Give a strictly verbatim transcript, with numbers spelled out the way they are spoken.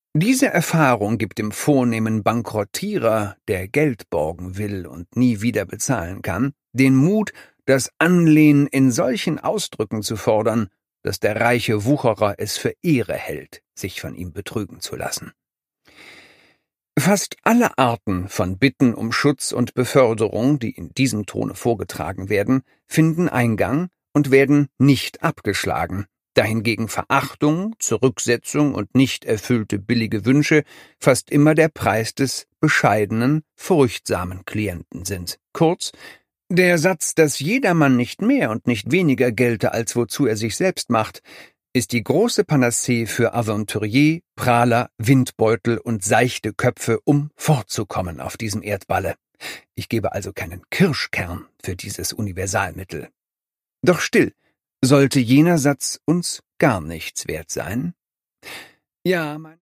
Diese Erfahrung gibt dem vornehmen Bankerottierer, der Geld borgen will und nie wieder bezahlen kann, den Mut, das Anlehnen in solchen Ausdrücken zu fordern, dass der reiche Wucherer es für Ehre hält, sich von ihm betrügen zu lassen. Fast alle Arten von Bitten um Schutz und Beförderung, die in diesem Tone vorgetragen werden, finden Eingang und werden nicht abgeschlagen, da hingegen Verachtung, Zurücksetzung und nicht erfüllte billige Wünsche fast immer der Preis des bescheidenen, furchtsamen Klienten sind. Kurz, der Satz, dass jedermann nicht mehr und nicht weniger gelte, als wozu er sich selbst macht, ist die große Panacee für Aventurier, Prahler, Windbeutel und seichte Köpfe, um fortzukommen auf diesem Erdballe. Ich gebe also keinen Kirschkern für dieses Universalmittel. Doch still, sollte jener Satz uns gar nichts wert sein? Ja, mein